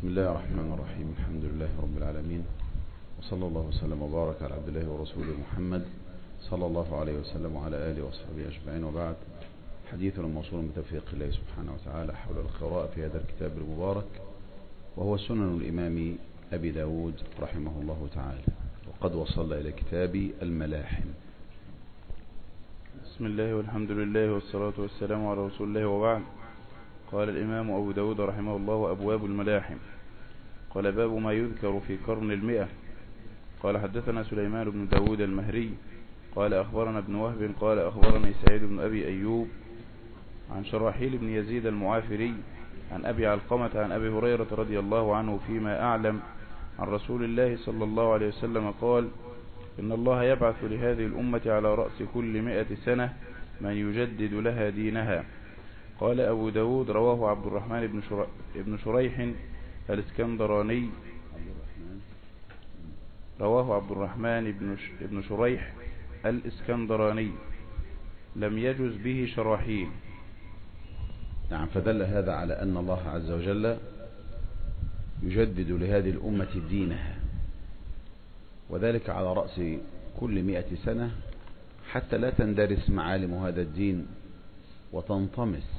بسم الله الرحمن الرحيم. الحمد لله رب العالمين، وصلى الله وسلم وبارك على عبد الله ورسوله محمد صلى الله عليه وسلم وعلى آله وصحبه أجمعين، وبعد. حديثنا موصول بتوفيق الله سبحانه وتعالى حول القراءة في هذا الكتاب المبارك، وهو سنن الإمام أبي داود رحمه الله تعالى، وقد وصل إلى كتاب الملاحم. بسم الله والحمد لله والصلاة والسلام على رسول الله، وبعد. قال الإمام أبو داود رحمه الله: أبواب الملاحم. قال: باب ما يذكر في قرن 100. قال: حدثنا سليمان بن داود المهري قال: أخبرنا ابن وهب قال: أخبرني سعيد بن أبي أيوب عن شراحيل بن يزيد المعافري عن أبي علقمة عن أبي هريرة رضي الله عنه فيما أعلم عن رسول الله صلى الله عليه وسلم قال: إن الله يبعث لهذه الأمة على رأس كل 100 سنة من يجدد لها دينها. قال أبو داود: رواه عبد الرحمن بن شريح الإسكندراني. رواه عبد الرحمن بن شريح الإسكندراني، لم يجز به شراحيل. نعم، فدل هذا على أن الله عز وجل يجدد لهذه الأمة دينها، وذلك على رأس كل 100 سنة، حتى لا تندرس معالم هذا الدين وتنطمس.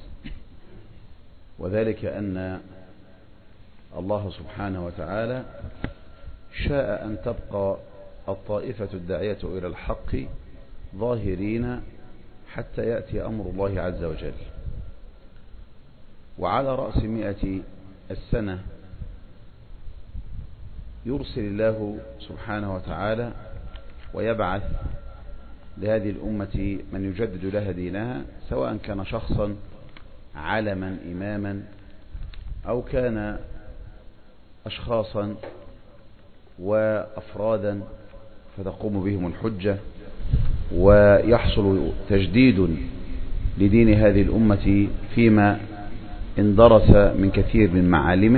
وذلك أن الله سبحانه وتعالى شاء أن تبقى الطائفة الداعية إلى الحق ظاهرين حتى يأتي أمر الله عز وجل. وعلى رأس 100 السنة يرسل الله سبحانه وتعالى ويبعث لهذه الأمة من يجدد لها دينها، سواء كان شخصا علما إماما، أو كان أشخاصا وأفرادا فتقوم بهم الحجة، ويحصل تجديد لدين هذه الأمة فيما اندرس من كثير من معالمه،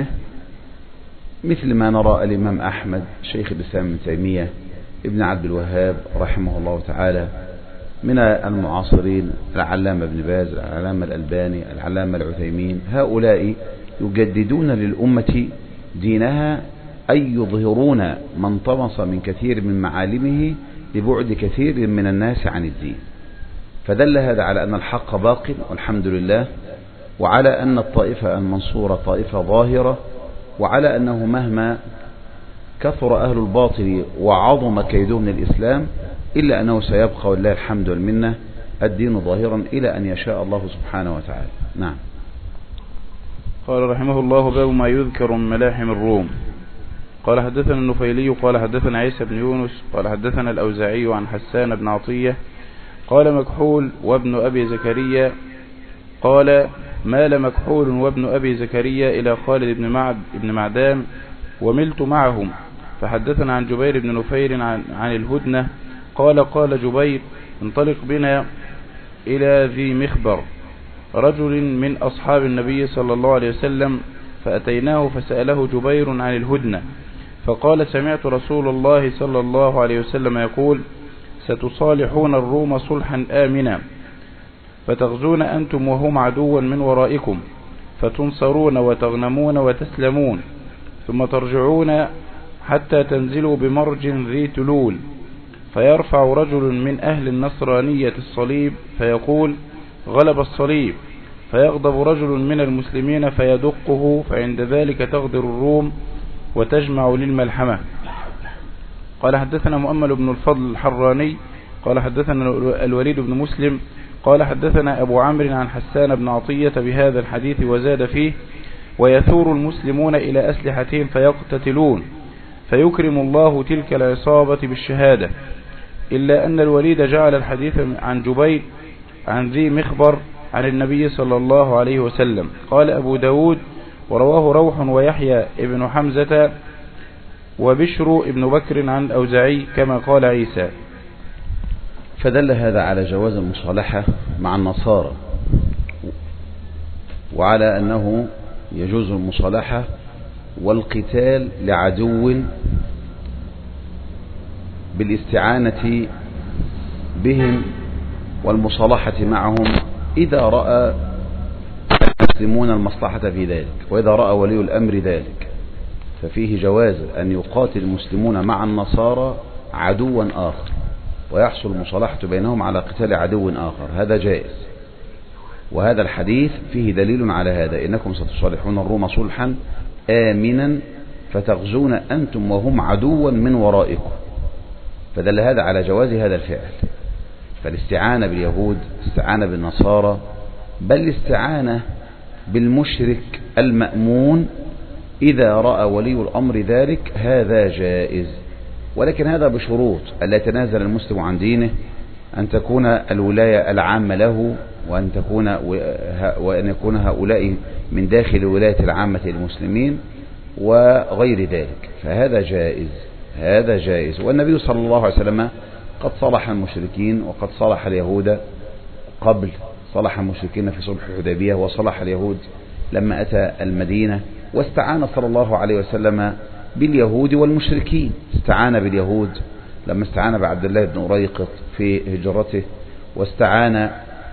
مثل ما نرى الإمام أحمد، شيخ الإسلام ابن تيمية، ابن عبد الوهاب رحمه الله تعالى، من المعاصرين العلامة ابن باز، العلامة الألباني، العلامة العثيمين. هؤلاء يجددون للأمة دينها، أي يظهرون ما انطمس من كثير من معالمه لبعد كثير من الناس عن الدين. فدل هذا على أن الحق باق والحمد لله، وعلى أن الطائفة المنصورة طائفة ظاهرة، وعلى أنه مهما كثر أهل الباطل وعظم كيدهم للإسلام، إلا أنه سيبقى ولله الحمد والمنة الدين ظاهرا إلى أن يشاء الله سبحانه وتعالى. نعم. قال رحمه الله: باب ما يذكر من ملاحم الروم. قال: حدثنا النفيلي قال: حدثنا عيسى بن يونس قال: حدثنا الأوزاعي عن حسان بن عطية قال: مكحول وابن أبي زكريا قال: مال مكحول وابن أبي زكريا إلى خالد بن معدان وملت معهم، فحدثنا عن جبير بن نفير عن الهدنة قال: قال جبير: انطلق بنا إلى ذي مخبر، رجل من أصحاب النبي صلى الله عليه وسلم، فأتيناه فسأله جبير عن الهدنة، فقال: سمعت رسول الله صلى الله عليه وسلم يقول: ستصالحون الروم صلحا آمنا، فتغزون أنتم وهم عدوا من ورائكم، فتنصرون وتغنمون وتسلمون، ثم ترجعون حتى تنزلوا بمرج ذي تلول، فيرفع رجل من أهل النصرانية الصليب فيقول: غلب الصليب، فيغضب رجل من المسلمين فيدقه، فعند ذلك تغدر الروم وتجمع للملحمة. قال: حدثنا مؤمل بن الفضل الحراني قال: حدثنا الوليد بن مسلم قال: حدثنا أبو عمرو عن حسان بن عطية بهذا الحديث وزاد فيه: ويثور المسلمون إلى أسلحتهم فيقتتلون، فيكرم الله تلك العصابة بالشهادة، إلا أن الوليد جعل الحديث عن جبير عن ذي مخبر عن النبي صلى الله عليه وسلم. قال أبو داود: ورواه روح ويحيى ابن حمزة وبشر ابن بكر عن الأوزاعي كما قال عيسى. فدل هذا على جواز المصالحة مع النصارى، وعلى أنه يجوز المصالحة والقتال لعدو بالاستعانة بهم والمصالحة معهم إذا رأى المسلمون المصلحة في ذلك، وإذا رأى ولي الأمر ذلك. ففيه جواز أن يقاتل المسلمون مع النصارى عدوا آخر ويحصل مصالحة بينهم على قتال عدو آخر، هذا جائز. وهذا الحديث فيه دليل على هذا: إنكم ستصالحون الروم صلحا آمنا فتغزون أنتم وهم عدوا من ورائكم، فدل هذا على جواز هذا الفعل. فالاستعانة باليهود، استعانة بالنصارى، بل الاستعانة بالمشرك المأمون إذا رأى ولي الأمر ذلك، هذا جائز. ولكن هذا بشروط: ألا يتنازل المسلم عن دينه، أن تكون الولاية العامة له، وأن يكون هؤلاء من داخل الولاية العامة للمسلمين وغير ذلك، فهذا جائز، هذا جائز. والنبي صلى الله عليه وسلم قد صلح المشركين وقد صلح اليهود قبل، صلح المشركين في صلح الحديبية وصلح اليهود لما أتى المدينة، واستعان صلى الله عليه وسلم باليهود والمشركين. استعان باليهود لما استعان بعبد الله بن أريقط في هجرته، واستعان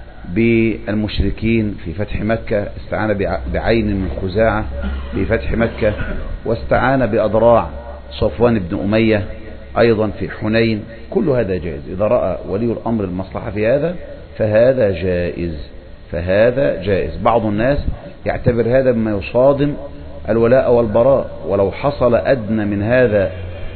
بالمشركين في فتح مكة، استعان بعين من خزاعة في فتح مكة، واستعان بأضراع صفوان بن أمية أيضا في حنين. كل هذا جائز إذا رأى ولي الأمر المصلحة في هذا، فهذا جائز، فهذا جائز. بعض الناس يعتبر هذا مما يصادم الولاء والبراء، ولو حصل أدنى من هذا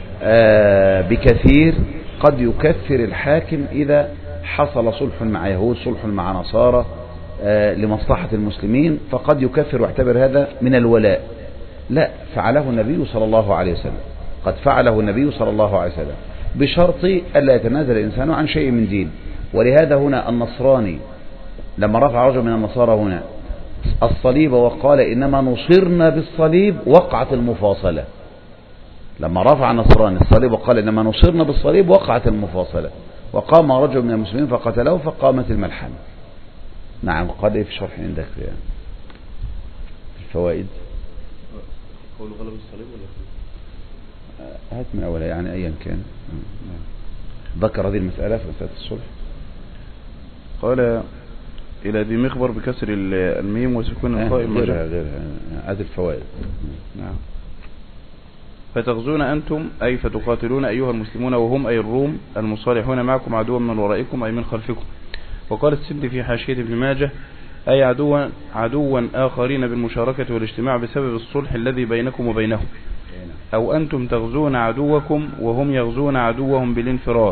بكثير قد يكفر الحاكم إذا حصل صلح مع يهود، صلح مع نصارى لمصلحة المسلمين، فقد يكفر واعتبر هذا من الولاء. لا، فعله النبي صلى الله عليه وسلم، قد فعله النبي صلى الله عليه وسلم بشرط ألا يتنازل الإنسان عن شيء من دين. ولهذا هنا النصراني لما رفع رجل من النصارى هنا الصليب وقال إنما نصرنا بالصليب، وقعت المفاصلة. لما رفع النصراني الصليب وقال إنما نصرنا بالصليب، وقعت المفاصلة، وقام رجل من المسلمين فقتله فقامت الملحمة. نعم. قال إيه في شرح عندك في الفوائد؟ قول غلب الصليب ولا هات من أولها يعني أيا كان. ذكر هذه المسألة في مسألة الصلح. قال إلى ذي مخبر بكسر الميم وسكون الخاء غيرها هذه الفوائد. نعم. فتغزون أنتم أي فتقاتلون أيها المسلمون وهم أي الروم المصالحون معكم عدوا من ورائكم أي من خلفكم. وقال السندي في حاشية ابن ماجه أي عدوا آخرين بالمشاركة والاجتماع بسبب الصلح الذي بينكم وبينهم، أو أنتم تغزون عدوكم وهم يغزون عدوهم بالانفراد.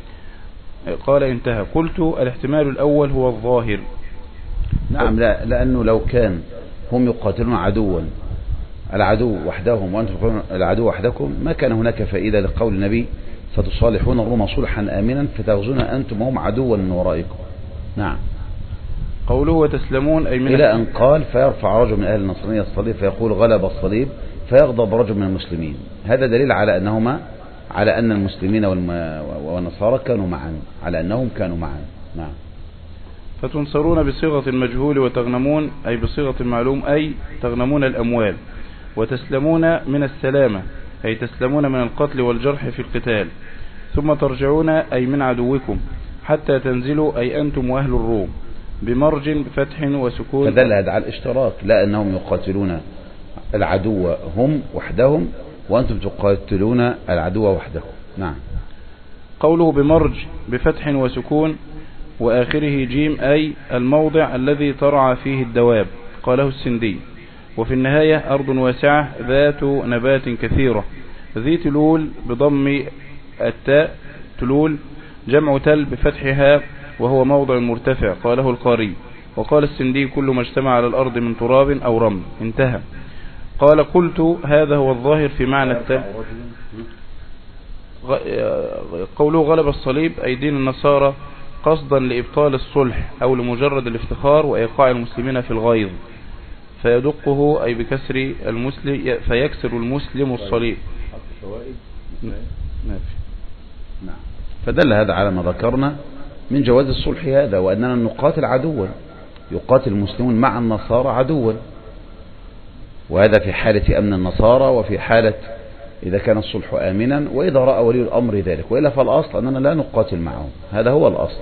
قال انتهى. قلت الاحتمال الأول هو الظاهر. نعم. لا، لأنه لو كان هم يقاتلون عدوا، العدو وحدهم وأنتم تقاتلون العدو وحدكم، ما كان هناك فائدة لقول النبي ستصالحون الروم صلحا آمنا فتغزون أنتم وهم عدوا من ورائكم. نعم. قوله وتسلمون أي من إلى أن قال فيرفع رجل من أهل النصرانية الصليب فيقول غلب الصليب، فيغضب رجل من المسلمين. هذا دليل على أنهما، على أن المسلمين والنصارى كانوا معا، على أنهم كانوا معا. نعم. فتنصرون بصيغة المجهول وتغنمون أي بصيغة المعلوم أي تغنمون الأموال. وتسلمون من السلامة أي تسلمون من القتل والجرح في القتال. ثم ترجعون أي من عدوكم حتى تنزلوا أي أنتم وأهل الروم بمرج بفتح وسكون. فدل هذا على الاشتراك، لا أنهم يقاتلون العدو هم وحدهم وأنتم تقاتلون العدو وحدكم. نعم. قوله بمرج بفتح وسكون وآخره جيم أي الموضع الذي ترعى فيه الدواب، قاله السندي. وفي النهاية أرض واسعة ذات نبات كثيرة. ذي تلول بضم التاء تلول جمع تل بفتحها وهو موضع مرتفع، قاله القاري. وقال السندي كل ما اجتمع على الأرض من تراب أو رمل. انتهى. قال قلت هذا هو الظاهر في معنى التاء. قوله غلب الصليب أي دين النصارى قصدا لإبطال الصلح أو لمجرد الافتخار وإيقاع المسلمين في الغيظ، فيدقه أي بكسر المسلم فيكسر المسلم الصليب. نعم. فدل هذا على ما ذكرنا من جواز الصلح هذا، وأننا نقاتل عدوا، يقاتل المسلمون مع النصارى عدوا، وهذا في حالة أمن النصارى وفي حالة إذا كان الصلح آمنا، وإذا رأى ولي الأمر ذلك. وإلا فالأصل أننا لا نقاتل معهم، هذا هو الأصل،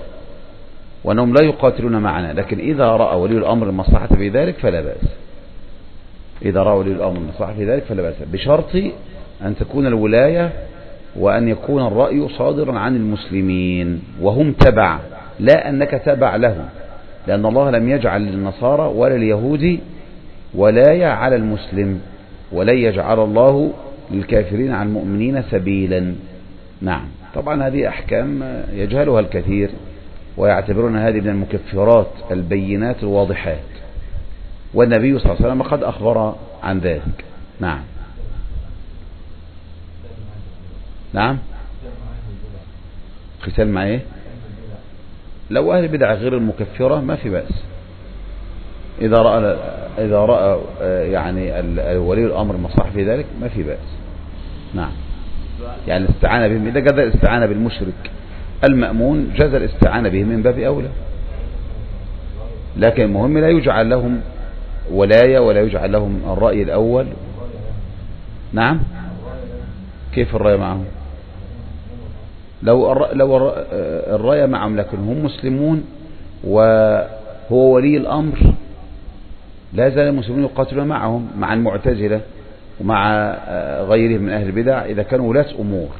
وأنهم لا يقاتلون معنا. لكن إذا رأى ولي الأمر المصلحة في ذلك فلا بأس. إذا رأى ولي الأمر المصلحة في ذلك فلا بأس، بشرط أن تكون الولاية وأن يكون الرأي صادرا عن المسلمين وهم تبع، لا أنك تبع لهم، لأن الله لم يجعل للنصارى ولا اليهود ولاية على المسلم، ولن يجعل الله للكافرين على المؤمنين سبيلا. نعم، طبعا هذه أحكام يجهلها الكثير ويعتبرون هذه من المكفرات البينات الواضحات، والنبي صلى الله عليه وسلم قد أخبر عن ذلك. نعم نعم، قتال مع ايه؟ لو أهل بدعة غير المكفرة ما في بأس، إذا رأى يعني ولي الأمر المصلحة في ذلك ما في بأس. نعم، يعني الاستعانة بهم إذا جاز الاستعانة بالمشرك المأمون جاز الاستعانة بهم من باب أولى، لكن المهم لا يجعل لهم ولاية ولا يجعل لهم الرأي الأول. نعم، كيف الرأي معهم؟ لو الرأي معهم لكن هم مسلمون وهو ولي الأمر لا زال المسلمين يقاتلون معهم، مع المعتزلة ومع غيرهم من أهل البدع إذا كانوا ولاة أمور،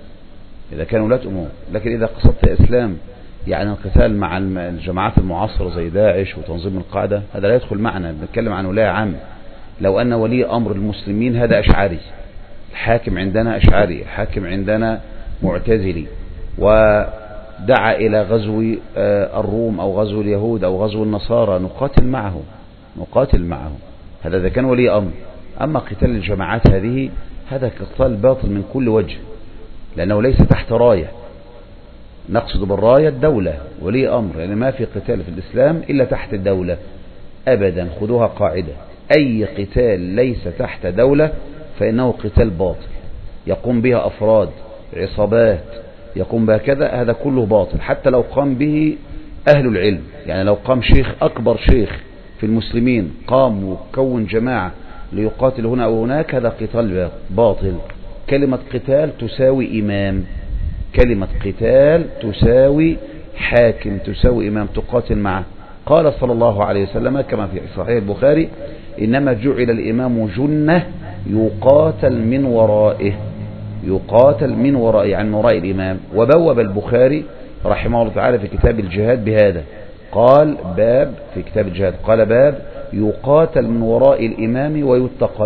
لكن إذا قصدت إسلام يعني القتال مع الجماعات المعاصرة زي داعش وتنظيم القاعدة هذا لا يدخل معنا، بنتكلم عن ولاية عامة. لو أن ولي أمر المسلمين هذا أشعري، الحاكم عندنا أشعري، الحاكم عندنا معتزلي، ودعا إلى غزو الروم أو غزو اليهود أو غزو النصارى نقاتل معه، هذا إذا كان ولي أمر. أما قتال الجماعات هذه هذا قتال باطل من كل وجه، لأنه ليس تحت راية، نقصد بالراية الدولة، ولي أمر، يعني ما في قتال في الإسلام إلا تحت الدولة أبدا، خذوها قاعدة، أي قتال ليس تحت دولة فإنه قتال باطل، يقوم بها أفراد عصابات يقوم بها كذا، هذا كله باطل، حتى لو قام به أهل العلم. يعني لو قام شيخ أكبر شيخ في المسلمين قام وكون جماعة ليقاتل هنا أو هناك، هذا قتال باطل. كلمة قتال تساوي إمام، كلمة قتال تساوي حاكم، تساوي إمام تقاتل معه. قال صلى الله عليه وسلم كما في صحيح البخاري: إنما جعل الإمام جنة يقاتل من ورائه، يعني من وراء الإمام. وبوب البخاري رحمه الله تعالى في كتاب الجهاد بهذا، قال باب في كتاب الجهاد، قال باب يقاتل من وراء الإمام ويتقى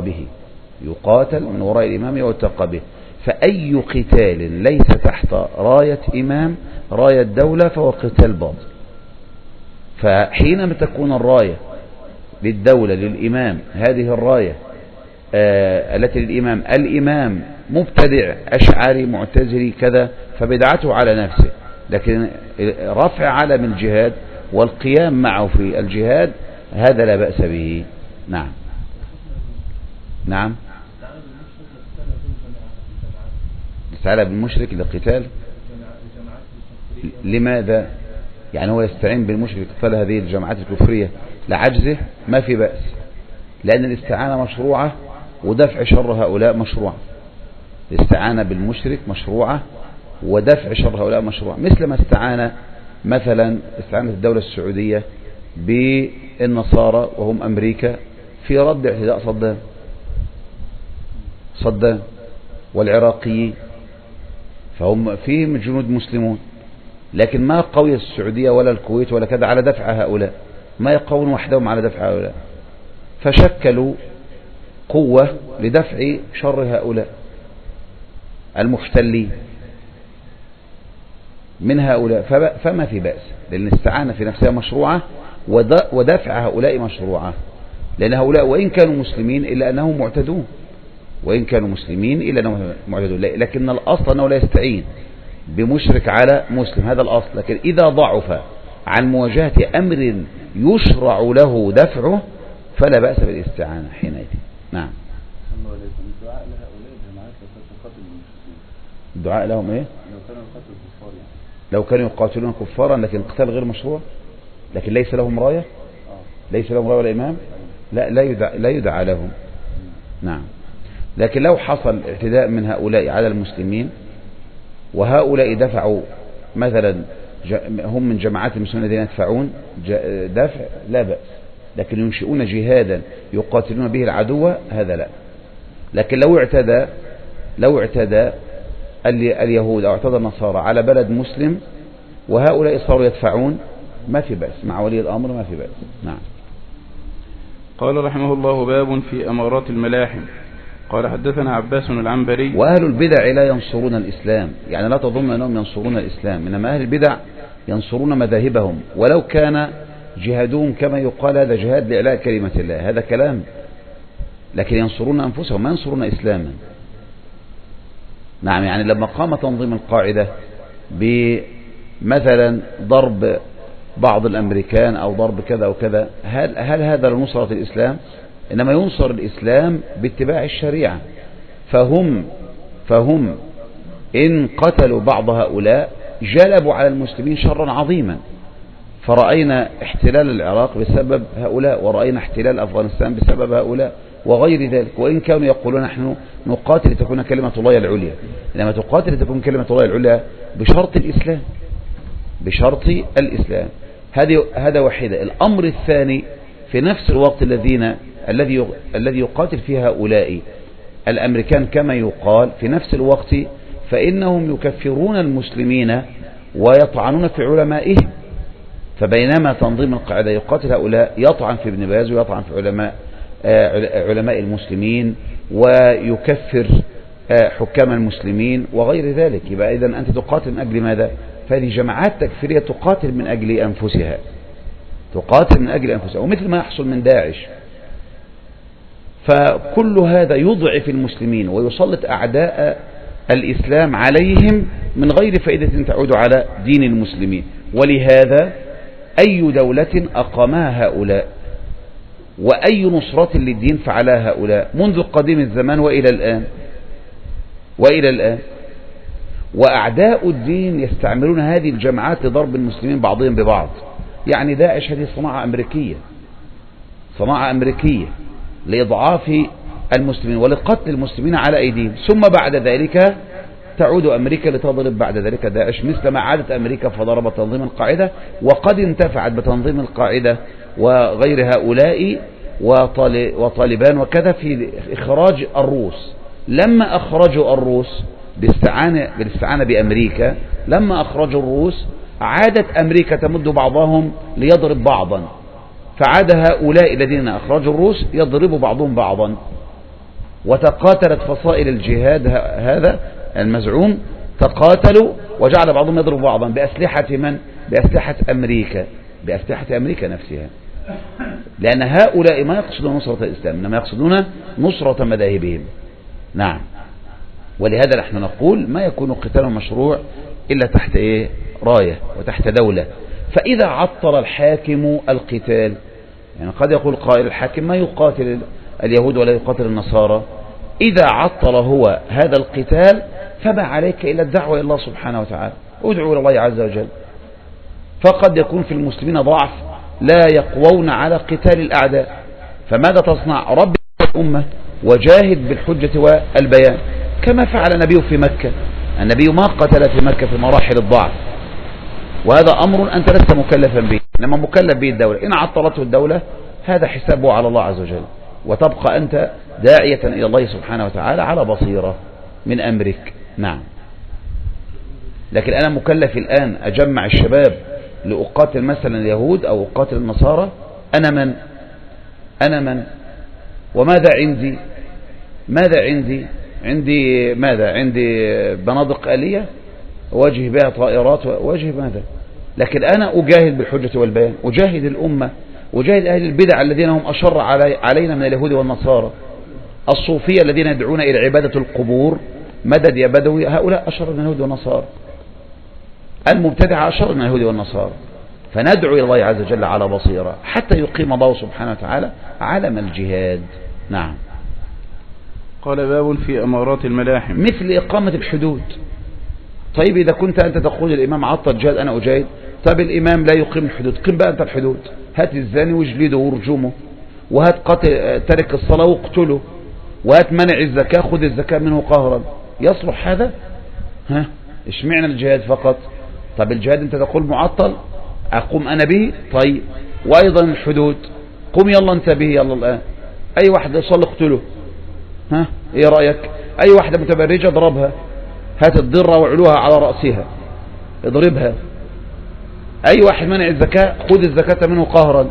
به، فأي قتال ليس تحت راية إمام، راية دولة، فهو قتال باطل. فحينما تكون الراية للدولة للإمام، هذه الراية التي للإمام، الإمام مبتدع أشعري معتزلي كذا، فبدعته على نفسه، لكن رفع علم الجهاد والقيام معه في الجهاد هذا لا بأس به. نعم استعان بالمشرك للقتال، لماذا؟ يعني هو يستعين بالمشرك لقتال هذه الجماعات الكفرية لعجزه، ما في بأس، لأن الاستعانة مشروعة ودفع شر هؤلاء مشروع. الاستعانة بالمشرك مشروعة ودفع شر هؤلاء مشروع، مثل ما مثلا استعانت الدولة السعودية بالنصارى وهم أمريكا في رد اعتداء صدام والعراقيين، فهم فيهم جنود مسلمون، لكن ما قوية السعودية ولا الكويت ولا كذا على دفع هؤلاء، ما يقوون وحدهم على دفع هؤلاء، فشكلوا قوة لدفع شر هؤلاء المحتلين من هؤلاء، فما في بأس، لأن الاستعانة في نفسها مشروعة ودفع هؤلاء مشروعة، لأن هؤلاء وإن كانوا مسلمين إلا أنهم معتدون، لكن الأصل أنه لا يستعين بمشرك على مسلم، هذا الأصل. لكن إذا ضعف عن مواجهة أمر يشرع له دفعه فلا بأس بالاستعانة حينئذ. نعم. الدعاء لهم ايه؟ لو كانوا يقاتلون كفارا، لكن قتال غير مشروع، لكن ليس لهم راية، ولا إمام، لا يدعى لهم. نعم. لكن لو حصل اعتداء من هؤلاء على المسلمين وهؤلاء دفعوا مثلا هم من جماعات المسلمين الذين يدفعون دفع، لا بأس، لكن ينشئون جهادا يقاتلون به العدو هذا لا. لكن لو اعتدى اليهود أو اعتدى النصارى على بلد مسلم وهؤلاء صاروا يدفعون، ما في بأس مع ولي الأمر، ما في بأس. نعم. قال رحمه الله: باب في أمارات الملاحم. قال حدثنا عباس العنبري. وأهل البدع لا ينصرون الإسلام، يعني لا تظن أنهم ينصرون الإسلام، إنما أهل البدع ينصرون مذاهبهم ولو كان جهادهم كما يقال هذا جهاد لإعلاء كلمة الله، هذا كلام، لكن ينصرون أنفسهم ما ينصرون إسلاما. نعم. يعني لما قام تنظيم القاعدة بمثلا ضرب بعض الأمريكان أو ضرب كذا أو كذا، هل هذا لنصرة الإسلام؟ إنما ينصر الإسلام باتباع الشريعة. فهم إن قتلوا بعض هؤلاء جلبوا على المسلمين شرا عظيما. فرأينا احتلال العراق بسبب هؤلاء، ورأينا احتلال أفغانستان بسبب هؤلاء وغير ذلك. وإن كانوا يقولون نحن نقاتل لتكون كلمة الله العليا، إنما تقاتل لتكون كلمة الله العليا بشرط الإسلام، بشرط الإسلام. هذا واحدة. الأمر الثاني، في نفس الوقت الذي يقاتل فيه هؤلاء الأمريكان كما يقال، في نفس الوقت فإنهم يكفرون المسلمين ويطعنون في علمائهم. فبينما تنظيم القاعدة يقاتل هؤلاء، يطعن في ابن باز ويطعن في علماء المسلمين ويكفر حكام المسلمين وغير ذلك. يبقى إذن أنت تقاتل من أجل ماذا؟ فهذه جماعات تكفيرية تقاتل من أجل أنفسها، تقاتل من أجل أنفسها، ومثل ما يحصل من داعش. فكل هذا يضعف المسلمين ويسلط أعداء الإسلام عليهم من غير فائدة تعود على دين المسلمين. ولهذا أي دولة أقامها هؤلاء وأي نصرة للدين فعلها هؤلاء منذ قديم الزمان وإلى الآن. وأعداء الدين يستعملون هذه الجماعات لضرب المسلمين بعضهم ببعض. يعني داعش هذه صناعة أمريكية لإضعاف المسلمين ولقتل المسلمين على أيديهم، ثم بعد ذلك تعود أمريكا لتضرب بعد ذلك داعش، مثل ما عادت أمريكا فضربت تنظيم القاعدة، وقد انتفعت بتنظيم القاعدة وغير هؤلاء وطالبان وكذا في إخراج الروس. لما أخرجوا الروس بالاستعانة بأمريكا، لما أخرجوا الروس عادت أمريكا تمد بعضهم ليضرب بعضا، فعاد هؤلاء الذين أخرجوا الروس يضربوا بعضهم بعضا، وتقاتلت فصائل الجهاد هذا المزعوم، تقاتلوا وجعل بعضهم يضرب بعضا بأسلحة من؟ بأسلحة أمريكا نفسها. لأن هؤلاء ما يقصدون نصرة الإسلام، إنما يقصدون نصرة مذاهبهم. نعم. ولهذا نحن نقول ما يكون قتال مشروع إلا تحت راية وتحت دولة. فإذا عطل الحاكم القتال، يعني قد يقول قائل الحاكم ما يقاتل اليهود ولا يقاتل النصارى، إذا عطل هو هذا القتال فما عليك إلا الدعوة إلى الله سبحانه وتعالى، ادعوا إلى الله عز وجل. فقد يكون في المسلمين ضعف لا يقوون على قتال الأعداء، فماذا تصنع؟ رب الأمة وجاهد بالحجة والبيان كما فعل النبي في مكة. النبي ما قتل في مكة في مراحل الضعف، وهذا أمر أنت لست مكلفا به، إنما مكلف به الدولة. إن عطلته الدولة هذا حسابه على الله عز وجل، وتبقى أنت داعية إلى الله سبحانه وتعالى على بصيرة من أمرك. نعم. لكن أنا مكلف الآن أجمع الشباب لأقاتل مثلا اليهود أو أقاتل النصارى، أنا من وماذا عندي بنادق آلية أواجه بها طائرات وأواجه ماذا؟ لكن أنا أجاهد بالحجة والبيان، أجاهد الأمة، أجاهد أهل البدع الذين هم أشر علينا من اليهود والنصارى، الصوفية الذين يدعون إلى عبادة القبور، مدد يا بدوي، هؤلاء أشر من اليهود والنصارى، المبتدع أشر من اليهود والنصارى. فندعو إلى الله عز وجل على بصيرة حتى يقيم الله سبحانه وتعالى علم الجهاد. نعم. قال باب في أمارات الملاحم، مثل إقامة الحدود. طيب إذا كنت أنت تقول الإمام عطل جهاد أنا أجاهد، طيب الإمام لا يقيم الحدود، قم بقى أنت الحدود، هات الزاني واجلده وارجمه، وهات قتل ترك الصلاة واقتله، وهات منع الزكاة خذ الزكاة منه قهرا. يصلح هذا؟ اشمعنى الجهاد فقط؟ طب الجهاد أنت تقول معطل، أقوم أنا به، طيب وأيضا الحدود قم يلا انتبه يلا الآن، أي واحدة يصلي اقتله، ها ايه رأيك؟ أي واحدة متبرجة اضربها، هات الضرة وعلوها على رأسها اضربها. أي واحد منع الزكاة خذ الزكاة منه قهرا.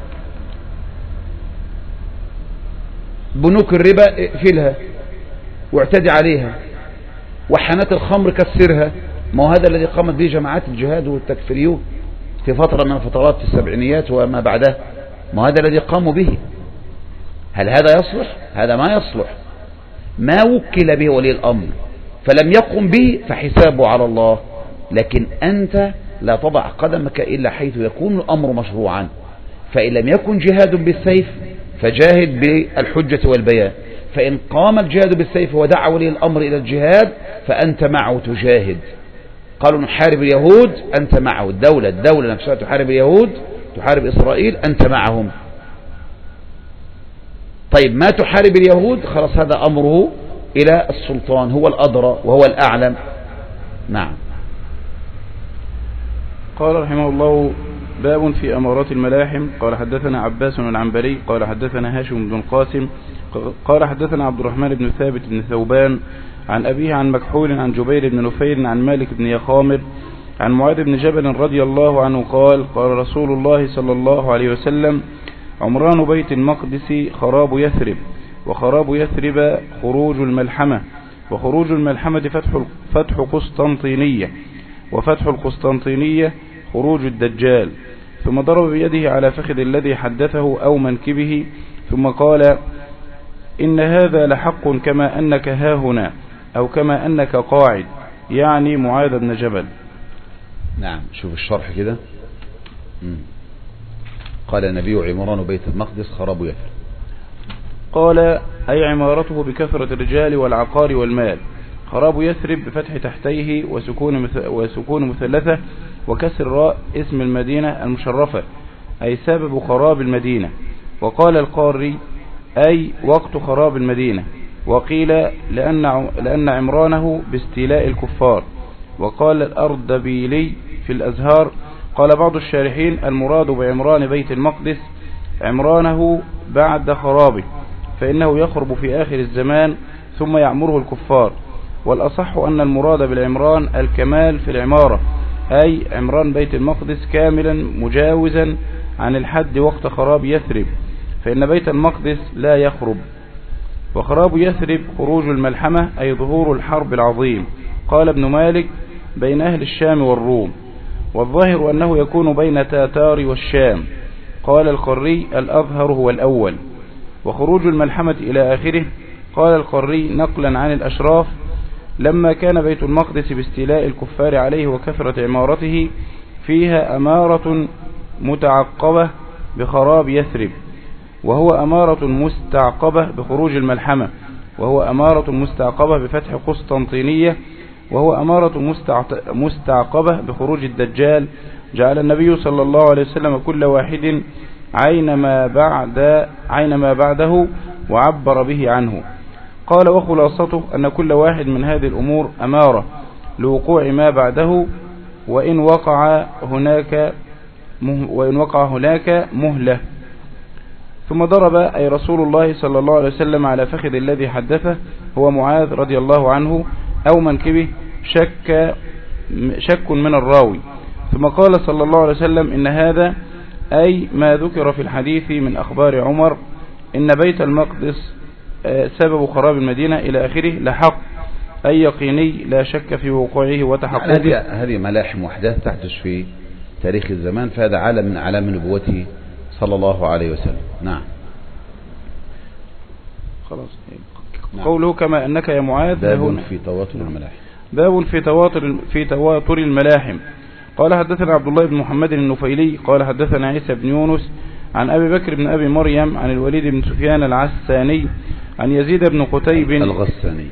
بنوك الربا اقفلها واعتدي عليها. وحانات الخمر كسرها. ما هو هذا الذي قامت به جماعات الجهاد والتكفيريون في فترة من فترات السبعينيات وما بعدها. ما هذا الذي قاموا به. هل هذا يصلح؟ هذا ما يصلح. ما وكل به ولي الأمر فلم يقم به فحسابه على الله. لكن أنت لا تضع قدمك إلا حيث يكون الأمر مشروعا. فإن لم يكن جهاد بالسيف فجاهد بالحجة والبيان. فإن قام الجهاد بالسيف ودعا ولي الأمر إلى الجهاد فأنت معه تجاهد. قالوا نحارب اليهود أنت معه. الدولة نفسها تحارب اليهود، تحارب إسرائيل، أنت معهم. طيب ما تحارب اليهود خلاص هذا أمره إلى السلطان، هو الأدرى وهو الأعلم. نعم. قال رحمه الله: باب في أمارات الملاحم. قال حدثنا عباس العنبري قال حدثنا هاشم بن القاسم قال حدثنا عبد الرحمن بن ثابت بن ثوبان عن أبيه عن مكحول عن جبير بن نفير عن مالك بن يخامر عن معاذ بن جبل رضي الله عنه قال: قال رسول الله صلى الله عليه وسلم: عمران بيت المقدس خراب يثرب، وخراب يثرب خروج الملحمة، وخروج الملحمة فتح قسطنطينية، وفتح القسطنطينية خروج الدجال. ثم ضرب بيده على فخذ الذي حدثه أو منكبه ثم قال: إن هذا لحق كما أنك هاهنا أو كما أنك قاعد، يعني معاذ بن جبل. نعم. شوف الشرح كده. قال النبي: عمران بيت المقدس خراب يثرب. قال: أي عمارته بكثرة الرجال والعقار والمال. خراب يثرب بفتح تحتيه وسكون مثلثة وكسر راء اسم المدينة المشرفة، أي سبب خراب المدينة. وقال القاري: أي وقت خراب المدينة. وقيل لأن عمرانه باستيلاء الكفار. وقال الأردبيلي في الأزهار: قال بعض الشارحين: المراد بعمران بيت المقدس عمرانه بعد خرابه، فإنه يخرب في آخر الزمان ثم يعمره الكفار. والأصح أن المراد بالعمران الكمال في العمارة، أي عمران بيت المقدس كاملا مجاوزا عن الحد وقت خراب يثرب، فإن بيت المقدس لا يخرب. وخراب يثرب خروج الملحمة، أي ظهور الحرب العظيم. قال ابن مالك: بين أهل الشام والروم. والظاهر أنه يكون بين تاتار والشام. قال القري: الأظهر هو الأول. وخروج الملحمة إلى آخره. قال القري نقلا عن الأشراف: لما كان بيت المقدس باستيلاء الكفار عليه وكثرة عمارته فيها أمارة متعقبة بخراب يثرب، وهو أمارة مستعقبة بخروج الملحمة، وهو أمارة مستعقبة بفتح قسطنطينية، وهو أمارة مستعقبة بخروج الدجال. جعل النبي صلى الله عليه وسلم كل واحد عين ما بعده وعبر به عنه. قال: وخلاصته أن كل واحد من هذه الأمور أمارة لوقوع ما بعده، وإن وقع هناك مهلة. ثم ضرب أي رسول الله صلى الله عليه وسلم على فخذ الذي حدثه هو معاذ رضي الله عنه أو منكبه شك من الراوي. ثم قال صلى الله عليه وسلم: إن هذا أي ما ذكر في الحديث من أخبار عمر إن بيت المقدس سبب خراب المدينة إلى آخره لحق، أي يقيني لا شك في وقوعه وتحققه. هذه ملاحم وأحداث تحدث في تاريخ الزمان، فهذا عالم من أعلام نبوته صلى الله عليه وسلم. نعم. خلاص. قوله: كما أنك يا معاذ. باب في تواتر الملاحم. باب في تواتر الملاحم. قال حدثنا عبد الله بن محمد النفيلي قال حدثنا عيسى بن يونس عن أبي بكر بن أبي مريم عن الوليد بن سفيان العساني عن يزيد بن قتيب الغساني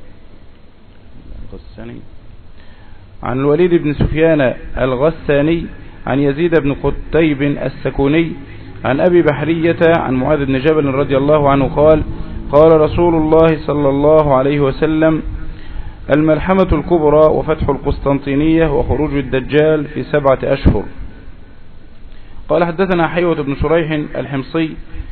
عن الوليد بن سفيان الغساني عن يزيد بن قتيب السكوني عن أبي بحرية عن معاذ بن جبل رضي الله عنه قال: قال رسول الله صلى الله عليه وسلم: الملحمة الكبرى وفتح القسطنطينية وخروج الدجال في 7 أشهر. قال حدثنا حيوة بن شريح الحمصي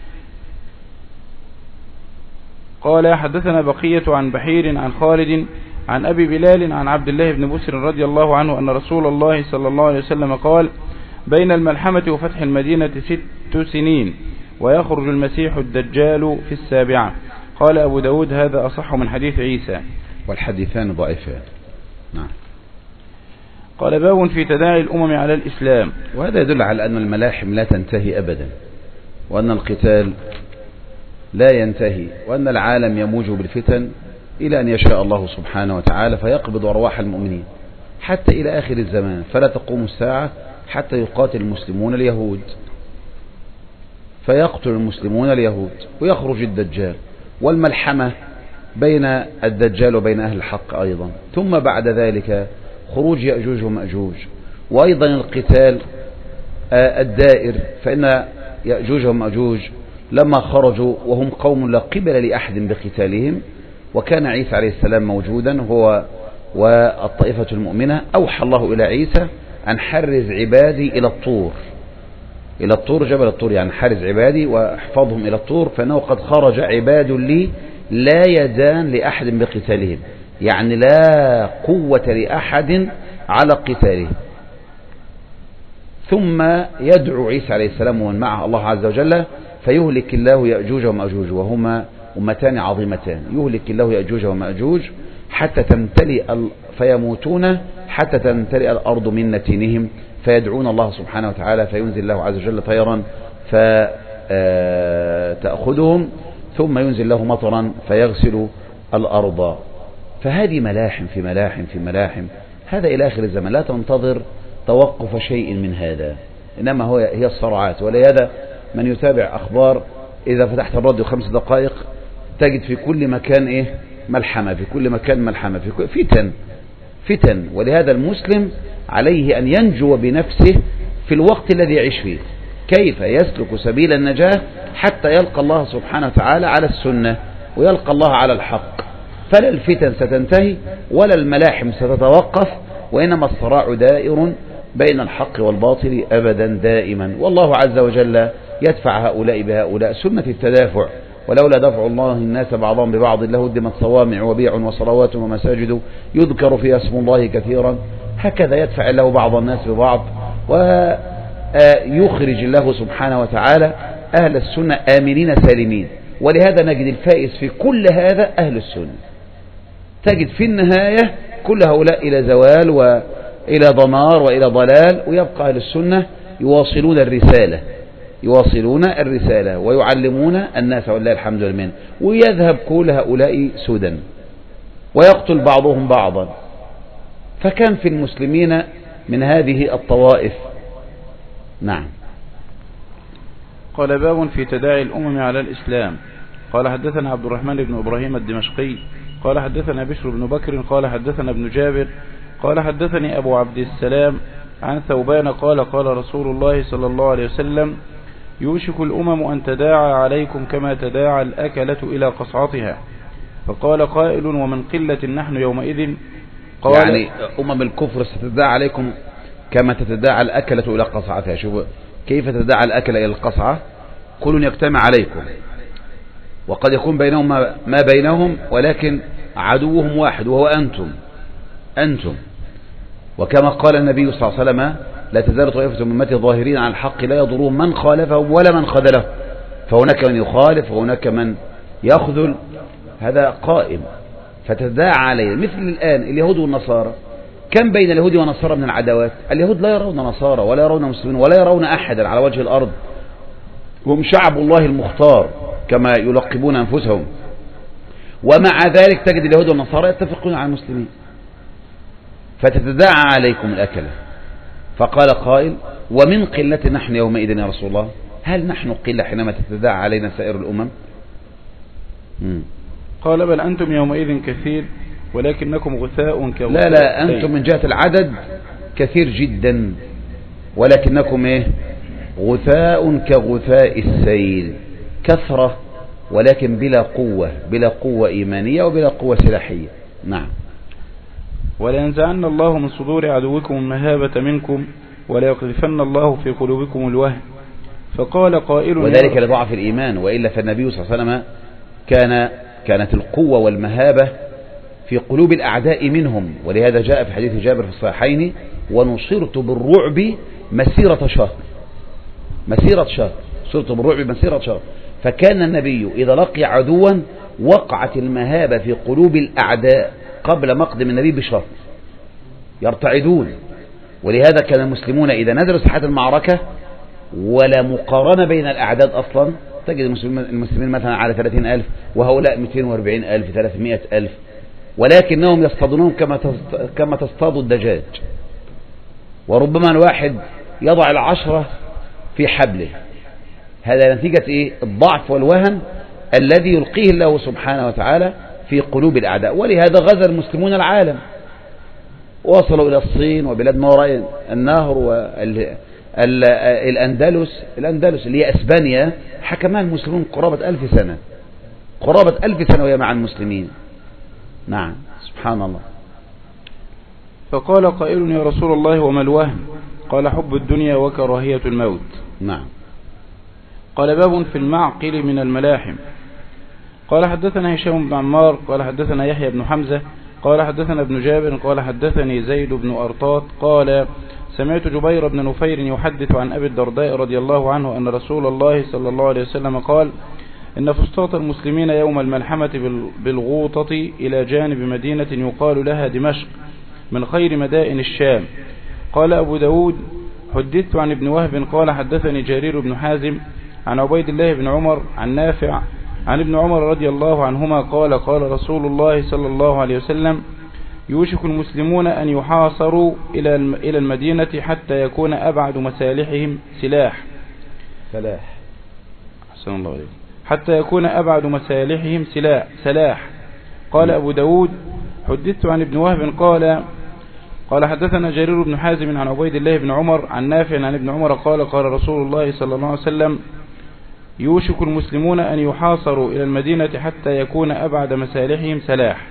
قال حدثنا بقية عن بحير عن خالد عن أبي بلال عن عبد الله بن بسر رضي الله عنه أن رسول الله صلى الله عليه وسلم قال بين الملحمة وفتح المدينة 6 سنين ويخرج المسيح الدجال في 7. قال أبو داود هذا أصح من حديث عيسى، والحديثان ضعيفان. نعم. قال باب في تداعي الأمم على الإسلام، وهذا يدل على أن الملاحم لا تنتهي أبدا، وأن القتال لا ينتهي، وأن العالم يموج بالفتن إلى أن يشاء الله سبحانه وتعالى فيقبض أرواح المؤمنين حتى إلى آخر الزمان، فلا تقوم الساعة حتى يقاتل المسلمون اليهود، فيقتل المسلمون اليهود ويخرج الدجال، والملحمة بين الدجال وبين أهل الحق أيضا، ثم بعد ذلك خروج يأجوج ومأجوج، وأيضا القتال الدائر، فإن يأجوج ومأجوج لما خرجوا وهم قوم لا قبل لأحد بقتالهم، وكان عيسى عليه السلام موجودا هو والطائفة المؤمنة، أوحى الله إلى عيسى أن حرز عبادي إلى الطور جبل الطور، يعني حرز عبادي واحفظهم إلى الطور، فإنه قد خرج عباد لي لا يدان لأحد بقتالهم، يعني لا قوة لأحد على قتالهم. ثم يدعو عيسى عليه السلام ومن معه الله عز وجل فيهلك الله يأجوج ومأجوج، وهما أمتان عظيمتان، يهلك الله يأجوج ومأجوج حتى تمتلئ فيموتون حتى تمتلئ الأرض من نتنهم، فيدعون الله سبحانه وتعالى فينزل الله عز وجل طيرا فتأخذهم، ثم ينزل الله مطرا فيغسل الأرض. فهذه ملاحم في ملاحم في ملاحم، هذا إلى آخر الزمن، لا تنتظر توقف شيء من هذا، إنما هي الصرعات. ولهذا من يتابع أخبار إذا فتحت الراديو 5 دقائق تجد في كل مكان ملحمة، في كل مكان ملحمة، في فتن. ولهذا المسلم عليه أن ينجو بنفسه في الوقت الذي يعيش فيه، كيف يسلك سبيل النجاة حتى يلقى الله سبحانه وتعالى على السنة ويلقى الله على الحق. فلا الفتن ستنتهي ولا الملاحم ستتوقف، وإنما الصراع دائر بين الحق والباطل أبدا دائما، والله عز وجل يدفع هؤلاء بهؤلاء، سنة التدافع. ولولا دفع الله الناس بعضهم ببعض لهدمت صوامع وبيع وصلوات ومساجد يذكر فيها اسم الله كثيرا، هكذا يدفع الله بعض الناس ببعض، ويخرج الله سبحانه وتعالى أهل السنة آمنين سالمين. ولهذا نجد الفائز في كل هذا أهل السنة، تجد في النهاية كل هؤلاء إلى زوال وإلى دمار وإلى ضلال، ويبقى أهل السنة يواصلون الرسالة ويعلمون الناس ولله الحمد والمنة، ويذهب كل هؤلاء سدى ويقتل بعضهم بعضا. فكان في المسلمين من هذه الطوائف. نعم. قال باب في تداعي الأمم على الإسلام. قال حدثنا عبد الرحمن بن إبراهيم الدمشقي قال حدثنا بشر بن بكر قال حدثنا ابن جابر قال حدثني أبو عبد السلام عن ثوبان قال قال رسول الله صلى الله عليه وسلم يوشك الأمم أن تداعى عليكم كما تداعى الأكلة إلى قصعتها. فقال قائل ومن قلة نحن يومئذ؟ قال يعني أمم الكفر ستداعى عليكم كما تتداعى الأكلة إلى قصعتها. شوف كيف تداعى الأكلة إلى القصعة، كل يجتمع عليكم، وقد يكون بينهم ما بينهم، ولكن عدوهم واحد وهو أنتم. وكما قال النبي صلى الله عليه وسلم لا تزال طائفة من أمتي ظاهرين على الحق لا يضرهم من خالفهم ولا من خذلهم، فهناك من يخالف وهناك من يخذل، هذا قائم. فتداعى عليه مثل الآن اليهود والنصارى، كم بين اليهود والنصارى من العداوات؟ اليهود لا يرون نصارى ولا يرون مسلمين ولا يرون أحدا على وجه الأرض، هم شعب الله المختار كما يلقبون أنفسهم، ومع ذلك تجد اليهود والنصارى يتفقون على المسلمين. فتتداعى عليكم الأكلة. فقال قائل ومن قلة نحن يومئذ يا رسول الله؟ هل نحن قلة حينما تتداعى علينا سائر الأمم؟ قال بل أنتم يومئذ كثير ولكنكم غثاء كغثاء. لا أنتم من جهة العدد كثير جدا، ولكنكم غثاء كغثاء السيل، كثرة ولكن بلا قوة إيمانية وبلا قوة سلاحية. نعم. ولينزعن الله من صدور عدوكم المهابة منكم ولا يقذفن الله في قلوبكم الوهن. فقال قائل وذلك لضعف الإيمان، وإلا فالنبي صلى الله عليه وسلم كانت القوة والمهابة في قلوب الأعداء منهم، ولهذا جاء في حديث جابر في الصحيحين: ونصرت بالرعب مسيرة شهر. صرت بالرعب مسيرة شهر. فكان النبي إذا لقي عدوا وقعت المهابة في قلوب الأعداء قبل مقدم النبي بشهر، يرتعدون. ولهذا كان المسلمون إذا نزلوا ساحات المعركة ولا مقارنة بين الأعداد أصلا، تجد المسلمين مثلا على 30,000 وهؤلاء 240,000 300,000، ولكنهم يصطادونهم كما تصطاد الدجاج. وربما الواحد يضع 10 في حبله. هذا نتيجة إيه؟ الضعف والوهن الذي يلقيه الله سبحانه وتعالى في قلوب الأعداء. ولهذا غزا المسلمون العالم، وصلوا إلى الصين وبلاد ما وراء النهر والأندلس اللي هي أسبانيا، حكمها المسلمون قرابة 1000 سنة، قرابة 1000 سنة وهي مع المسلمين. نعم، سبحان الله. فقال قائل: يا رسول الله وما الوهن؟ قال: حب الدنيا وكراهية الموت. نعم. قال: باب في المعقل من الملاحم. قال: حدثنا هشام بن عمار قال حدثنا يحيى بن حمزة قال حدثنا ابن جابر قال حدثني زيد بن أرطاط قال: سمعت جبير بن نفير يحدث عن أبي الدرداء رضي الله عنه أن رسول الله صلى الله عليه وسلم قال: إن فسطاط المسلمين يوم الملحمة بالغوطة إلى جانب مدينة يقال لها دمشق من خير مدائن الشام. قال أبو داود: حدثت عن ابن وهب قال حدثني جرير بن حازم عن عبيد الله بن عمر عن نافع عن ابن عمر رضي الله عنهما قال: قال رسول الله صلى الله عليه وسلم: يوشك المسلمون أن يحاصروا إلى المدينة حتى يكون أبعد مسالحهم سلاح. أحسن الله عليك. حتى يكون أبعد مسالحهم سلاح. قال أبو داود: حدثت عن ابن وهب قال حدثنا جرير بن حازم عن عبيد الله بن عمر عن نافع عن ابن عمر قال: قال رسول الله صلى الله عليه وسلم: يوشك المسلمون أن يحاصروا إلى المدينة حتى يكون أبعد مسالحهم سلاح.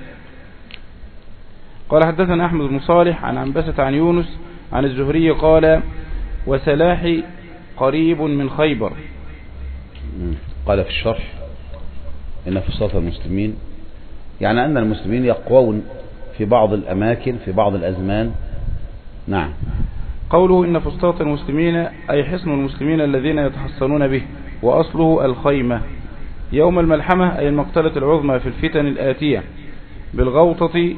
قال حدثنا أحمد بن صالح عن عنبسة عن يونس عن الزهري قال: وسلاحي قريب من خيبر. قال في الشرح: إن فسطاط المسلمين، يعني أن المسلمين يقوون في بعض الأماكن في بعض الأزمان. نعم. قوله إن فسطاط المسلمين أي حصن المسلمين الذين يتحصنون به، وأصله الخيمة. يوم الملحمة أي المقتلة العظمى في الفتن الآتية. بالغوطة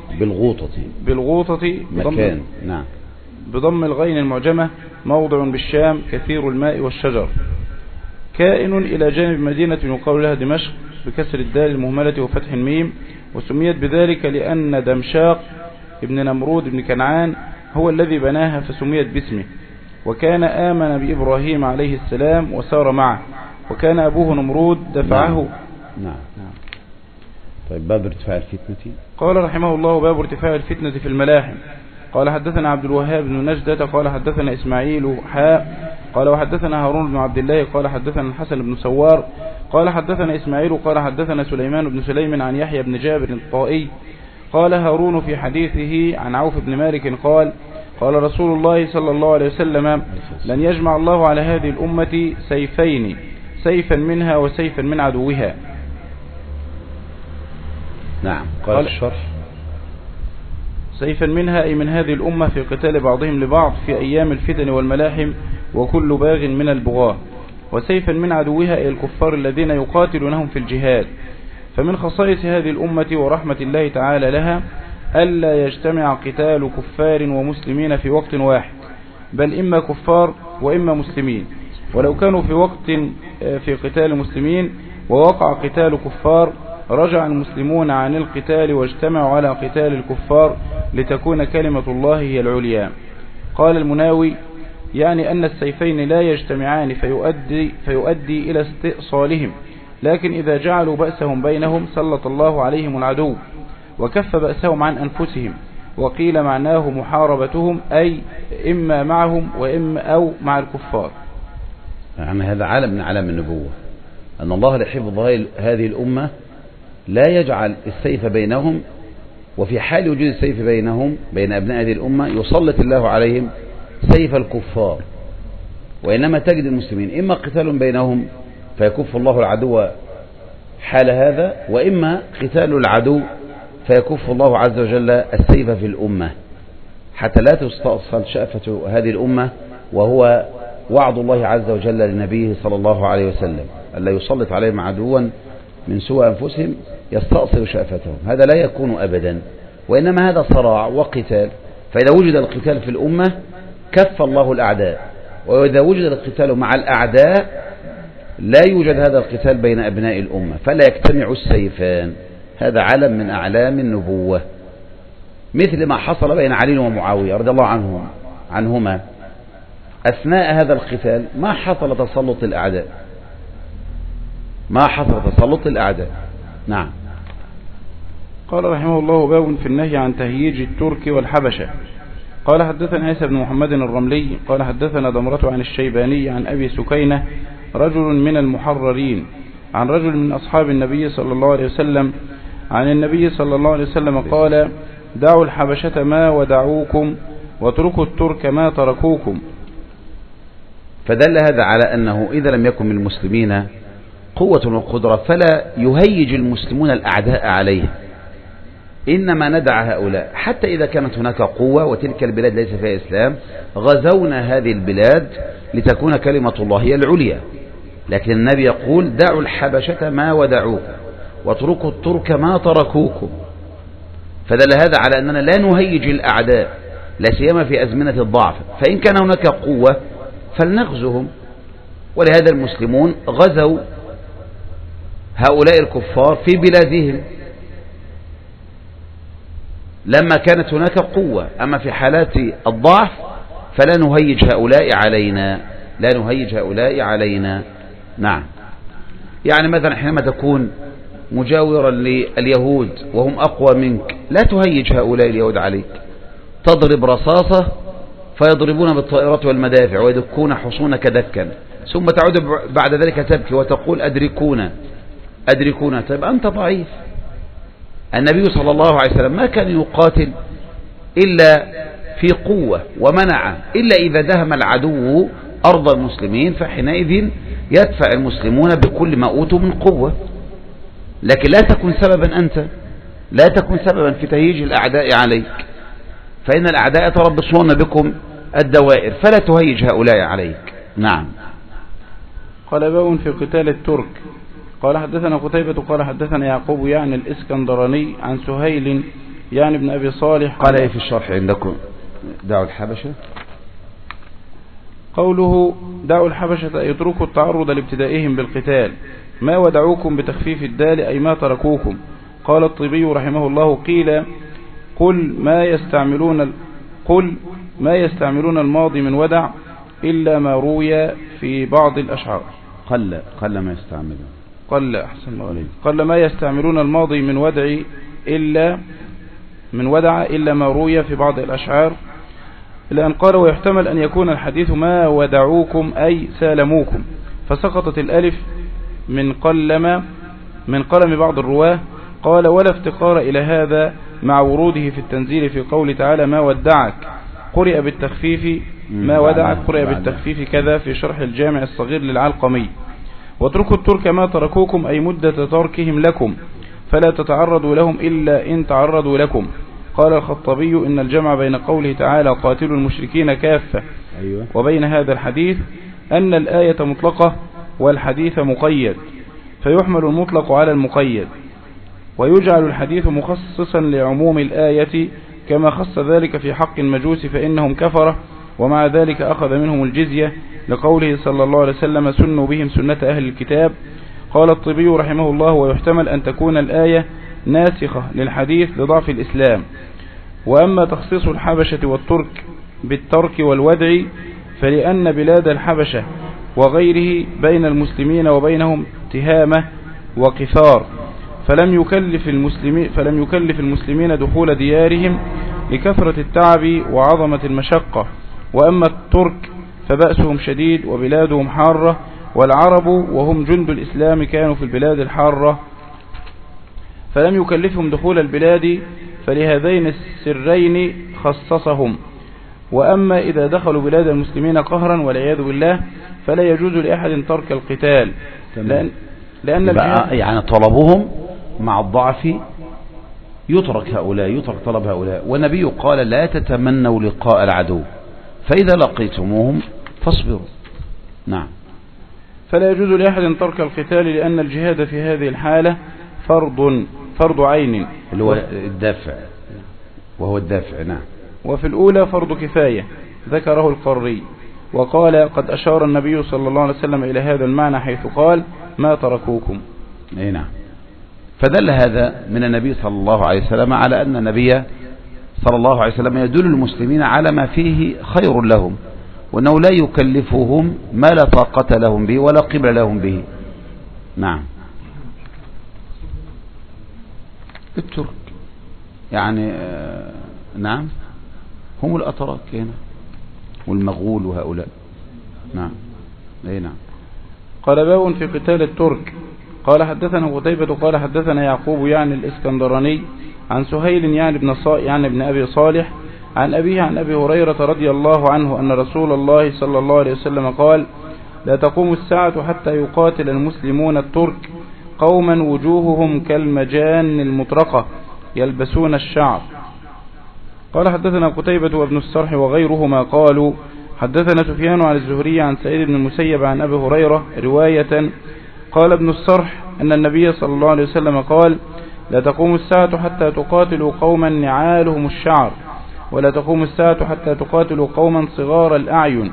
مكان. نعم. بضم الغين المعجمة، موضع بالشام كثير الماء والشجر. كائن إلى جانب مدينة يقال لها دمشق بكسر الدال المهملة وفتح الميم، وسميت بذلك لأن دمشاق ابن نمرود بن كنعان هو الذي بناها فسميت باسمه، وكان آمن بإبراهيم عليه السلام وسار معه، وكان أبوه نمرود دفعه. نعم. طيب، باب ارتفاع الفتنة. قال رحمه الله: باب ارتفاع الفتنة في الملاحم. قال حدثنا عبد الوهاب بن نجدة قال حدثنا إسماعيل قال وحدثنا هارون بن عبد الله قال حدثنا الحسن بن سوار قال حدثنا إسماعيل قال حدثنا سليمان بن سليم عن يحيى بن جابر الطائي قال هارون في حديثه عن عوف بن مالك قال: قال رسول الله صلى الله عليه وسلم: لن يجمع الله على هذه الأمة سيفين، سيفا منها وسيفا من عدوها. نعم. قال الشرح: سيفا منها أي من هذه الأمة في قتال بعضهم لبعض في أيام الفتن والملاحم وكل باغ من البغاة، وسيفا من عدوها أي الكفار الذين يقاتلونهم في الجهاد. فمن خصائص هذه الأمة ورحمة الله تعالى لها ألا يجتمع قتال كفار ومسلمين في وقت واحد، بل إما كفار وإما مسلمين. ولو كانوا في وقت في قتال مسلمين ووقع قتال كفار رجع المسلمون عن القتال واجتمعوا على قتال الكفار لتكون كلمة الله هي العليا. قال المناوي: يعني أن السيفين لا يجتمعان فيؤدي إلى استئصالهم، لكن إذا جعلوا بأسهم بينهم سلط الله عليهم العدو وكف بأسهم عن أنفسهم. وقيل معناه محاربتهم، أي إما معهم وإما أو مع الكفار. يعني هذا علم من علام النبوة، أن الله لحفظ هذه الأمة لا يجعل السيف بينهم، وفي حال وجود السيف بينهم بين أبناء هذه الأمة يسلط الله عليهم سيف الكفار، وإنما تجد المسلمين إما قتال بينهم فيكف الله العدو حال هذا، وإما قتال العدو فيكف الله عز وجل السيف في الأمة حتى لا تستأصل شأفة هذه الأمة، وهو وعد الله عز وجل لنبيه صلى الله عليه وسلم ألا يسلط عليهم عدوا من سوء أنفسهم يستأصل شأفتهم. هذا لا يكون أبدا، وإنما هذا صراع وقتال. فإذا وجد القتال في الأمة كف الله الأعداء، وإذا وجد القتال مع الأعداء لا يوجد هذا القتال بين أبناء الأمة، فلا يجتمع السيفان. هذا علم من أعلام النبوة، مثل ما حصل بين علي ومعاوية رضي الله عنهما أثناء هذا القتال. ما حصل تسلط الأعداء، ما حصل تسلط الأعداء. نعم. قال رحمه الله: باب في النهي عن تهييج الترك والحبشة. قال حدثنا عيسى بن محمد الرملي قال حدثنا ضمرة عن الشيباني عن أبي سكينة رجل من المحررين عن رجل من أصحاب النبي صلى الله عليه وسلم عن النبي صلى الله عليه وسلم قال: دعوا الحبشة ما ودعوكم واتركوا الترك ما تركوكم. فدل هذا على أنه إذا لم يكن من المسلمين قوة وقدرة فلا يهيج المسلمون الأعداء عليه، إنما ندع هؤلاء حتى إذا كانت هناك قوة وتلك البلاد ليس فيها إسلام، غزونا هذه البلاد لتكون كلمة الله هي العليا. لكن النبي يقول: دعوا الحبشة ما ودعوكم واتركوا الترك ما تركوكم. فدل هذا على أننا لا نهيج الأعداء لا سيما في أزمنة الضعف، فإن كان هناك قوة فلنغزهم. ولهذا المسلمون غزوا هؤلاء الكفار في بلادهم لما كانت هناك قوة. أما في حالات الضعف فلا نهيج هؤلاء علينا، لا نهيج هؤلاء علينا. نعم. يعني مثلا حينما تكون مجاورا لليهود وهم أقوى منك لا تهيج هؤلاء اليهود عليك، تضرب رصاصة فيضربون بالطائرات والمدافع ويدكون حصونك دكا، ثم تعود بعد ذلك تبكي وتقول: أدركونا أدركونا. طيب أنت ضعيف. النبي صلى الله عليه وسلم ما كان يقاتل إلا في قوة ومنع، إلا إذا دهم العدو أرض المسلمين فحينئذ يدفع المسلمون بكل ما أوتوا من قوة. لكن لا تكن سببا أنت، لا تكن سببا في تهييج الأعداء عليك، فإن الأعداء يتربصون بكم الدوائر، فلا تهيج هؤلاء عليك. نعم. قال: باب في قتال الترك. قال حدثنا قتيبة قال حدثنا يعقوب يعني الإسكندراني عن سهيل يعني ابن أبي صالح. قال إيه في الشرح عندكم؟ دعوا الحبشة. قوله: دعوا الحبشة يتركوا التعرض لابتدائهم بالقتال، ما ودعوكم بتخفيف الدال أي ما تركوكم. قال الطبي رحمه الله: قيل قل ما يستعملون الماضي من ودع إلا ما روي في بعض الأشعار. قل ما يستعملون، قل ما يستعملون الماضي من ودع إلا ما روي في بعض الأشعار، لأن قال: ويحتمل أن يكون الحديث ما ودعوكم أي سالموكم، فسقطت الألف من قلم بعض الرواه. قال: ولا افتقار إلى هذا مع وروده في التنزيل في قول تعالى: ما ودعك قرئ بالتخفيف، ما ودعك قرئ بالتخفيف كذا في شرح الجامع الصغير للعلقمي. واتركوا الترك ما تركوكم أي مدة تركهم لكم، فلا تتعرضوا لهم إلا إن تعرضوا لكم. قال الخطبي: إن الجمع بين قوله تعالى: قاتلوا المشركين كافة، وبين هذا الحديث أن الآية مطلقة والحديث مقيد، فيحمل المطلق على المقيد، ويجعل الحديث مخصصا لعموم الآية كما خص ذلك في حق المجوس فإنهم كفرة، ومع ذلك أخذ منهم الجزية لقوله صلى الله عليه وسلم: سنوا بهم سنة أهل الكتاب. قال الطبي رحمه الله: ويحتمل أن تكون الآية ناسخة للحديث لضعف الإسلام. وأما تخصيص الحبشة والترك بالترك والودع فلأن بلاد الحبشة وغيره بين المسلمين وبينهم تهامة وقثار، فلم يكلف المسلمين دخول ديارهم لكثرة التعب وعظمة المشقة. وأما الترك فبأسهم شديد وبلادهم حارة، والعرب وهم جند الإسلام كانوا في البلاد الحارة فلم يكلفهم دخول البلاد، فلهذين السرين خصصهم. وأما إذا دخلوا بلاد المسلمين قهرا والعياذ بالله فلا يجوز لأحد ترك القتال، لأن يعني طلبهم مع الضعف يترك هؤلاء، يترك طلب هؤلاء، والنبي قال لا تتمنوا لقاء العدو فإذا لقيتموهم فاصبروا. نعم. فلا يجوز لأحد ترك القتال لأن الجهاد في هذه الحالة فرض عين، اللي هو الدافع، وهو الدافع. نعم. وفي الأولى فرض كفاية ذكره القري، وقال قد أشار النبي صلى الله عليه وسلم إلى هذا المعنى حيث قال ما تركوكم. أي نعم. فدل هذا من النبي صلى الله عليه وسلم على أن النبي صلى الله عليه وسلم يدل المسلمين على ما فيه خير لهم، وأنه لا يكلفهم ما لا طاقة لهم به ولا قبل لهم به. نعم. الترك يعني نعم هم الأتراك هنا والمغول وهؤلاء. نعم. أي نعم. قال باب في قتال الترك. قال حدثنا قتيبة قال حدثنا يعقوب يعني الإسكندراني عن سهيل يعني ابن أبي صالح عن أبيه عن أبي هريرة رضي الله عنه أن رسول الله صلى الله عليه وسلم قال لا تقوم الساعة حتى يقاتل المسلمون الترك قوما وجوههم كالمجان المطرقة يلبسون الشعر. قال حدثنا قتيبة وابن السرح وغيرهما قالوا حدثنا سفيان عن الزهري عن سعيد بن المسيب عن أبي هريرة رواية. قال ابن السرح أن النبي صلى الله عليه وسلم قال لا تقوم الساعة حتى تقاتلوا قوما نعالهم الشعر، ولا تقوم الساعة حتى تقاتلوا قوما صغار الأعين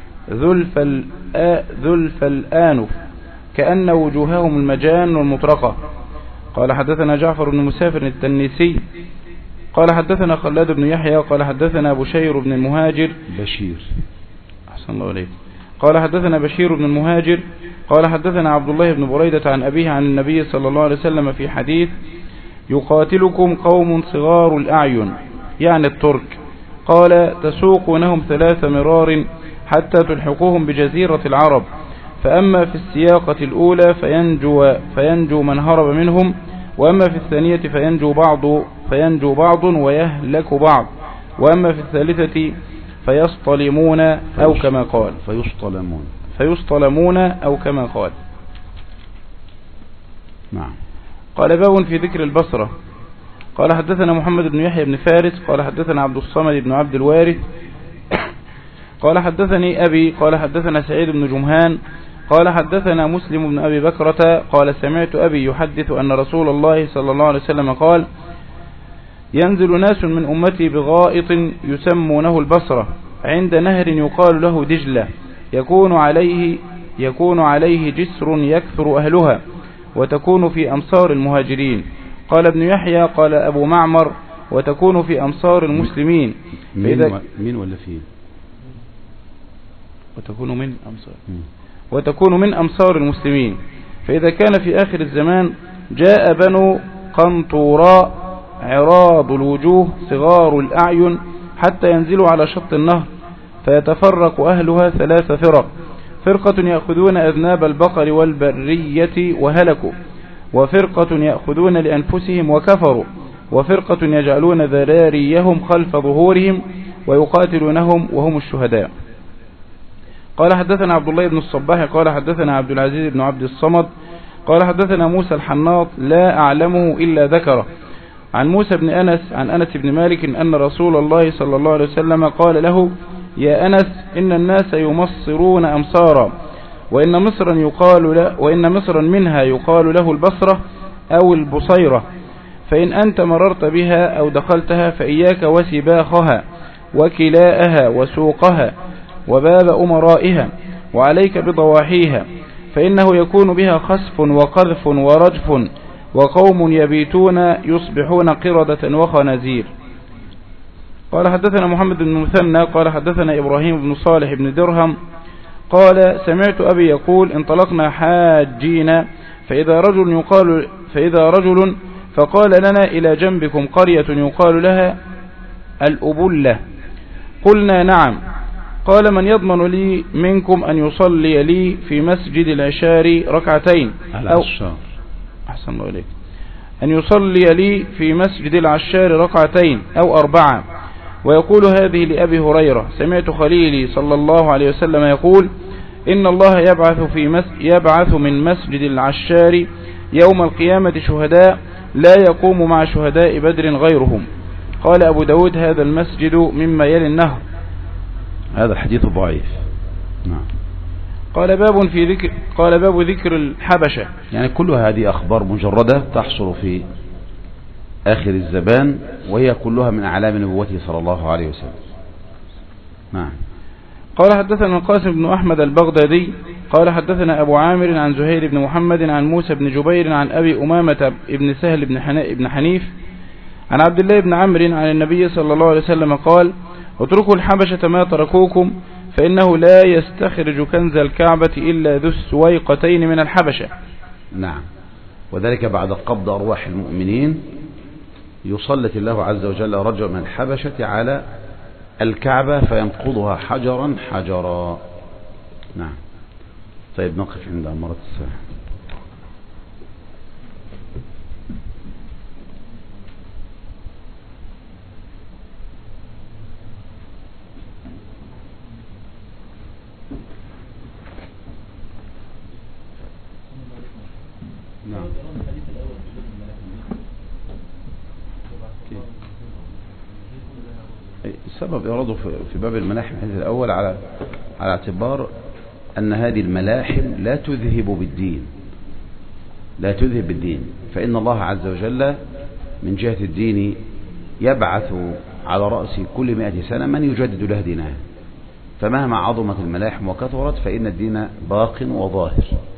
ذلف الآنف كأن وجوههم المجان والمطرقة. قال حدثنا جعفر بن مسافر التنيسي قال حدثنا خلاد بن يحيى قال حدثنا بشير بن المهاجر أحسن الله عليك. قال حدثنا بشير بن المهاجر قال حدثنا عبد الله بن بريدة عن أبيه عن النبي صلى الله عليه وسلم في حديث يقاتلكم قوم صغار الأعين يعني الترك، قال تسوقونهم 3 مرار حتى تلحقوهم بجزيرة العرب، فأما في السياقة الأولى فينجو من هرب منهم، وأما في الثانية فينجو بعض ويهلك بعض، وأما في الثالثة فيصطلمون أو كما قال فيصطلمون أو كما قال. نعم. قال باب في ذكر البصرة. قال حدثنا محمد بن يحيى بن فارس قال حدثنا عبد الصمد بن عبد الوارث قال حدثني أبي قال حدثنا سعيد بن جمهان قال حدثنا مسلم بن أبي بكرة قال سمعت أبي يحدث أن رسول الله صلى الله عليه وسلم قال ينزل ناس من أمتي بغائط يسمونه البصرة عند نهر يقال له دجلة يكون عليه جسر يكثر أهلها وتكون في أمصار المهاجرين. قال ابن يحيى قال أبو معمر وتكون في أمصار المسلمين. من ولا فيه وتكون من أمصار المسلمين. فإذا كان في آخر الزمان جاء بنو قنطوراء عراض الوجوه صغار الأعين حتى ينزلوا على شط النهر فيتفرق أهلها 3 فرق، فرقة يأخذون أذناب البقر والبرية وهلكوا، وفرقة يأخذون لأنفسهم وكفروا، وفرقة يجعلون ذراريهم خلف ظهورهم ويقاتلونهم وهم الشهداء. قال حدثنا عبد الله بن الصباح قال حدثنا عبد العزيز بن عبد الصمد قال حدثنا موسى الحناط لا أعلمه إلا ذكره عن موسى بن أنس عن أنس بن مالك أن رسول الله صلى الله عليه وسلم قال له يا أنس إن الناس يمصرون أمصارا وإن مصرا منها يقال له البصرة أو البصيرة، فإن أنت مررت بها أو دخلتها فإياك وسباخها وكلاءها وسوقها وباب أمرائها وعليك بضواحيها، فإنه يكون بها خسف وقذف ورجف وقوم يبيتون يصبحون قردة وخنازير. قال حدثنا محمد بن مثنى قال حدثنا إبراهيم بن صالح بن درهم قال سمعت أبي يقول انطلقنا حاجين فإذا رجل فقال لنا إلى جنبكم قرية يقال لها الأبلة، قلنا نعم، قال من يضمن لي منكم أن يصلي لي في مسجد العشار ركعتين أحسن الله إليك أن يصلي لي في مسجد العشار ركعتين أو 4، ويقول هذه لأبي هريرة: سمعت خليلي صلى الله عليه وسلم يقول: إن الله يبعث من مسجد العشار يوم القيامة شهداء لا يقوم مع شهداء بدر غيرهم. قال أبو داود: هذا المسجد مما يلي النهر. هذا الحديث ضعيف. نعم. قال باب ذكر الحبشة. يعني كل هذه أخبار مجردة تحصل في آخر الزمان، وهي كلها من أعلام نبوته صلى الله عليه وسلم. نعم. قال حدثنا القاسم بن أحمد البغدادي قال حدثنا أبو عامر عن زهير بن محمد عن موسى بن جبير عن أبي أمامة بن سهل بن حنيف عن عبد الله بن عمرو عن النبي صلى الله عليه وسلم قال: اتركوا الحبشة ما تركوكم، فإنه لا يستخرج كنز الكعبة إلا ذو السويقتين من الحبشة. نعم. وذلك بعد قبض أرواح المؤمنين يسلط الله عز وجل رجل من الحبشة على الكعبة فينقضها حجرا حجرا. نعم. طيب نقف عند أمارة الساعة. نعم. السبب يرده في باب الملاحم الحديث الأول على اعتبار أن هذه الملاحم لا تذهب بالدين، فإن الله عز وجل من جهة الدين يبعث على رأس كل 100 سنة من يجدد له دينه، فمهما عظمت الملاحم وكثرت فإن الدين باق وظاهر.